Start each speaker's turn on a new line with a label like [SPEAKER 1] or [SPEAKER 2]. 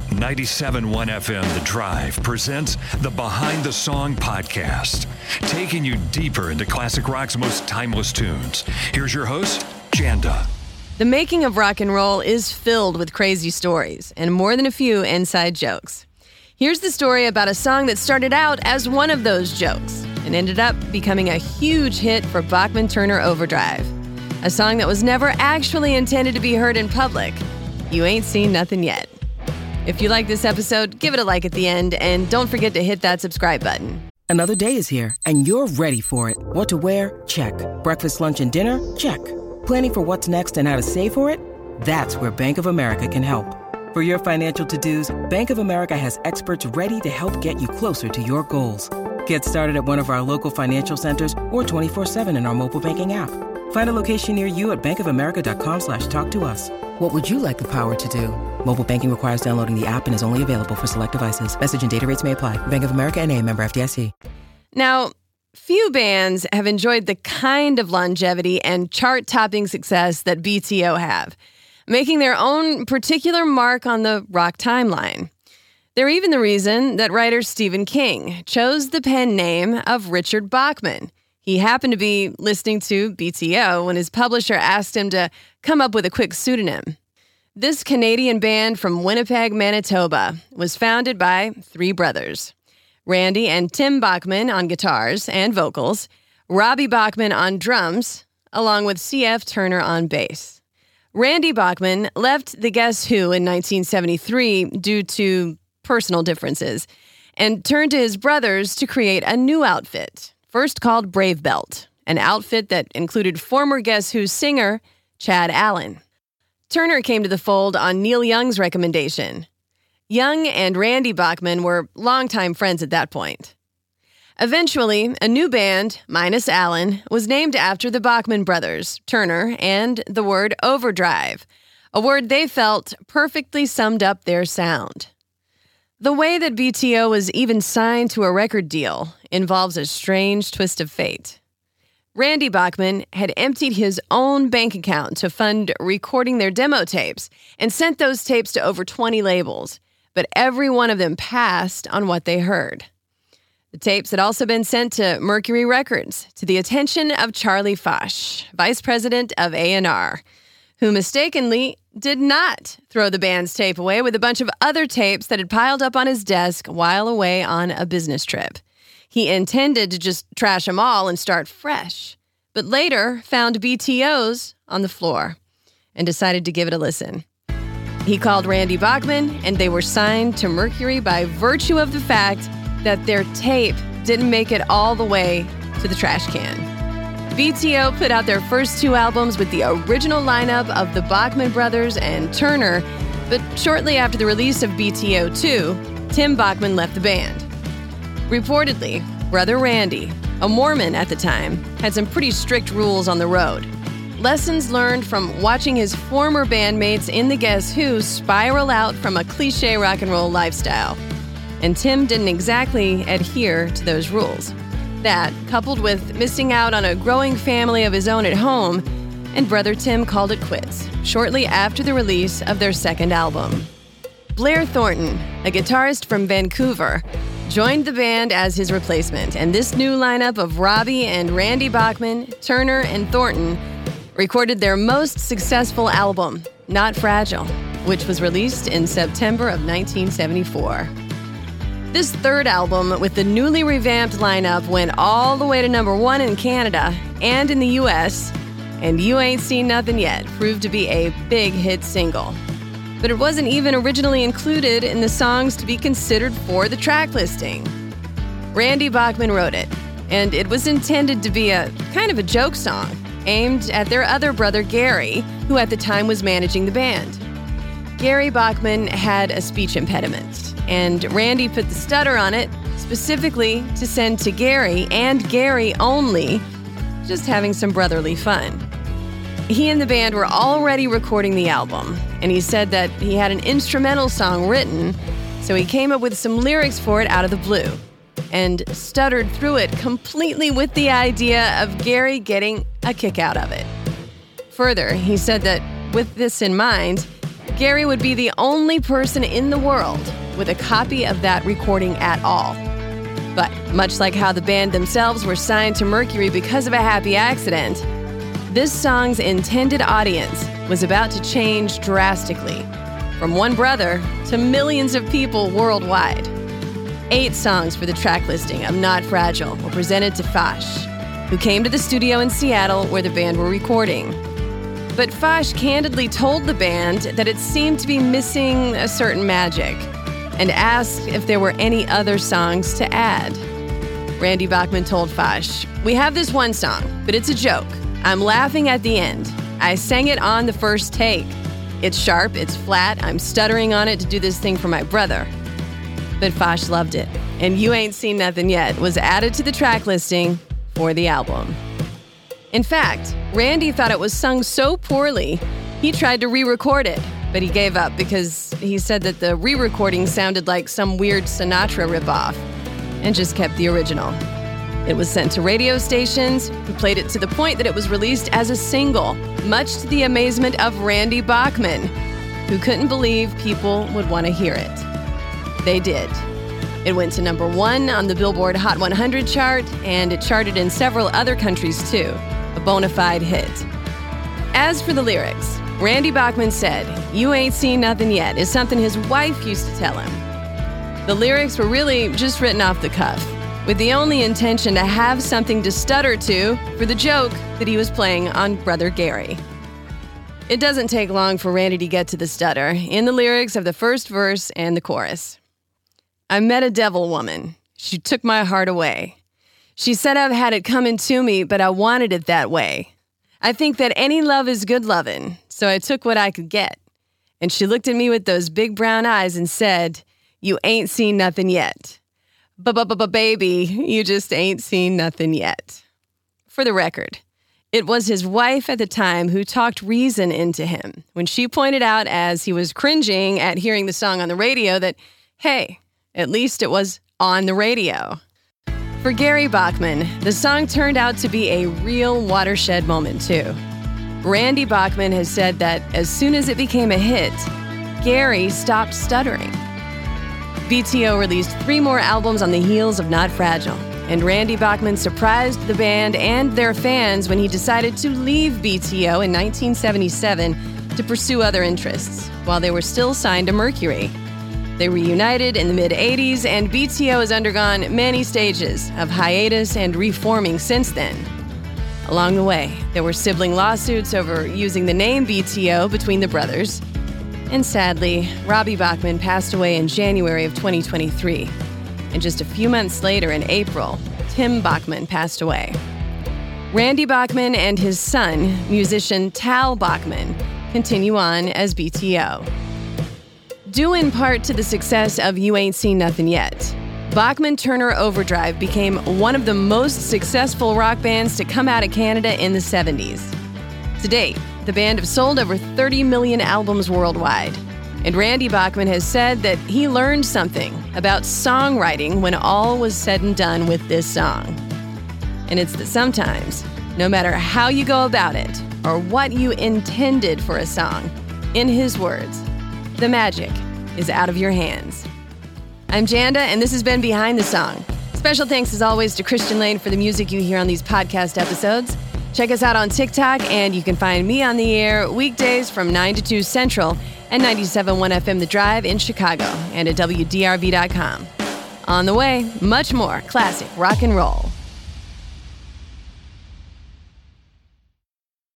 [SPEAKER 1] 97.1 FM The Drive presents the Behind the Song podcast, taking you deeper into classic rock's most timeless tunes. Here's your host, Janda.
[SPEAKER 2] The making of rock and roll is filled with crazy stories and more than a few inside jokes. Here's the story about a song that started out as one of those jokes and ended up becoming a huge hit for Bachman-Turner Overdrive. A song that was never actually intended to be heard in public. You ain't seen nothing yet. If you like this episode, give it a like at the end, and don't forget to hit that subscribe button.
[SPEAKER 3] Another day is here, and you're ready for it. What to wear? Check. Breakfast, lunch, and dinner? Check. Planning for what's next and how to save for it? That's where Bank of America can help. For your financial to-dos, Bank of America has experts ready to help get you closer to your goals. Get started at one of our local financial centers or 24/7 in our mobile banking app. Find a location near you at bankofamerica.com/talktous. What would you like the power to do? Mobile banking requires downloading the app and is only available for select devices. Message and data rates may apply. Bank of America N.A., member FDIC.
[SPEAKER 2] Now, few bands have enjoyed the kind of longevity and chart-topping success that BTO have, making their own particular mark on the rock timeline. They're even the reason that writer Stephen King chose the pen name of Richard Bachman. He happened to be listening to BTO when his publisher asked him to come up with a quick pseudonym. This Canadian band from Winnipeg, Manitoba, was founded by three brothers: Randy and Tim Bachman on guitars and vocals, Robbie Bachman on drums, along with C.F. Turner on bass. Randy Bachman left the Guess Who in 1973 due to personal differences and turned to his brothers to create a new outfit, first called Brave Belt, an outfit that included former Guess Who singer Chad Allen. Turner came to the fold on Neil Young's recommendation. Young and Randy Bachman were longtime friends at that point. Eventually, a new band, minus Allen, was named after the Bachman brothers, Turner, and the word overdrive, a word they felt perfectly summed up their sound. The way that BTO was even signed to a record deal involves a strange twist of fate. Randy Bachman had emptied his own bank account to fund recording their demo tapes and sent those tapes to over 20 labels, but every one of them passed on what they heard. The tapes had also been sent to Mercury Records to the attention of Charlie Foch, vice president of A&R, who mistakenly did not throw the band's tape away with a bunch of other tapes that had piled up on his desk while away on a business trip. He intended to just trash them all and start fresh, but later found BTO's on the floor and decided to give it a listen. He called Randy Bachman, and they were signed to Mercury by virtue of the fact that their tape didn't make it all the way to the trash can. BTO put out their first two albums with the original lineup of the Bachman brothers and Turner, but shortly after the release of BTO 2, Tim Bachman left the band. Reportedly, brother Randy, a Mormon at the time, had some pretty strict rules on the road. Lessons learned from watching his former bandmates in the Guess Who spiral out from a cliché rock and roll lifestyle. And Tim didn't exactly adhere to those rules. That, coupled with missing out on a growing family of his own at home, and brother Tim called it quits shortly after the release of their second album. Blair Thornton, a guitarist from Vancouver, joined the band as his replacement, and this new lineup of Robbie and Randy Bachman, Turner, and Thornton recorded their most successful album, Not Fragile, which was released in September of 1974. This third album with the newly revamped lineup went all the way to number 1 in Canada and in the US, and You Ain't Seen Nothing Yet proved to be a big hit single. But it wasn't even originally included in the songs to be considered for the track listing. Randy Bachman wrote it, and it was intended to be a kind of a joke song aimed at their other brother Gary, who at the time was managing the band. Gary Bachman had a speech impediment, and Randy put the stutter on it specifically to send to Gary and Gary only, just having some brotherly fun. He and the band were already recording the album, and he said that he had an instrumental song written, so he came up with some lyrics for it out of the blue and stuttered through it completely with the idea of Gary getting a kick out of it. Further, he said that with this in mind, Gary would be the only person in the world with a copy of that recording at all. But much like how the band themselves were signed to Mercury because of a happy accident, this song's intended audience was about to change drastically, from one brother to millions of people worldwide. 8 songs for the track listing of Not Fragile were presented to Fosh, who came to the studio in Seattle where the band were recording. But Fosh candidly told the band that it seemed to be missing a certain magic and asked if there were any other songs to add. Randy Bachman told Fosh, "We have this one song, but it's a joke. I'm laughing at the end. I sang it on the first take. It's sharp, it's flat, I'm stuttering on it to do this thing for my brother." But Fosh loved it, and You Ain't Seen Nothing Yet was added to the track listing for the album. In fact, Randy thought it was sung so poorly, he tried to re-record it, but he gave up because he said that the re-recording sounded like some weird Sinatra ripoff, and just kept the original. It was sent to radio stations, who played it to the point that it was released as a single, much to the amazement of Randy Bachman, who couldn't believe people would want to hear it. They did. It went to number 1 on the Billboard Hot 100 chart, and it charted in several other countries too, a bona fide hit. As for the lyrics, Randy Bachman said, "You ain't seen nothing yet" is something his wife used to tell him. The lyrics were really just written off the cuff, with the only intention to have something to stutter to for the joke that he was playing on Brother Gary. It doesn't take long for Randy to get to the stutter in the lyrics of the first verse and the chorus. "I met a devil woman. She took my heart away. She said I've had it coming to me, but I wanted it that way. I think that any love is good lovin', so I took what I could get. And she looked at me with those big brown eyes and said, 'You ain't seen nothing yet. Baby, you just ain't seen nothing yet.'" For the record, it was his wife at the time who talked reason into him when she pointed out as he was cringing at hearing the song on the radio that, hey, at least it was on the radio. For Gary Bachman, the song turned out to be a real watershed moment too. Randy Bachman has said that as soon as it became a hit, Gary stopped stuttering. BTO released 3 more albums on the heels of Not Fragile, and Randy Bachman surprised the band and their fans when he decided to leave BTO in 1977 to pursue other interests, while they were still signed to Mercury. They reunited in the mid-'80s, and BTO has undergone many stages of hiatus and reforming since then. Along the way, there were sibling lawsuits over using the name BTO between the brothers. And sadly, Robbie Bachman passed away in January of 2023. And just a few months later, in April, Tim Bachman passed away. Randy Bachman and his son, musician Tal Bachman, continue on as BTO. Due in part to the success of You Ain't Seen Nothing Yet, Bachman Turner Overdrive became one of the most successful rock bands to come out of Canada in the 70s. To date, the band have sold over 30 million albums worldwide, and Randy Bachman has said that he learned something about songwriting when all was said and done with this song. And it's that sometimes, no matter how you go about it or what you intended for a song, in his words, the magic is out of your hands. I'm Janda, and this has been Behind the Song. Special thanks, as always, to Christian Lane for the music you hear on these podcast episodes. Check us out on TikTok, and you can find me on the air weekdays from 9 to 2 Central at 97.1 FM The Drive in Chicago and at WDRB.com. On the way, much more classic rock and roll.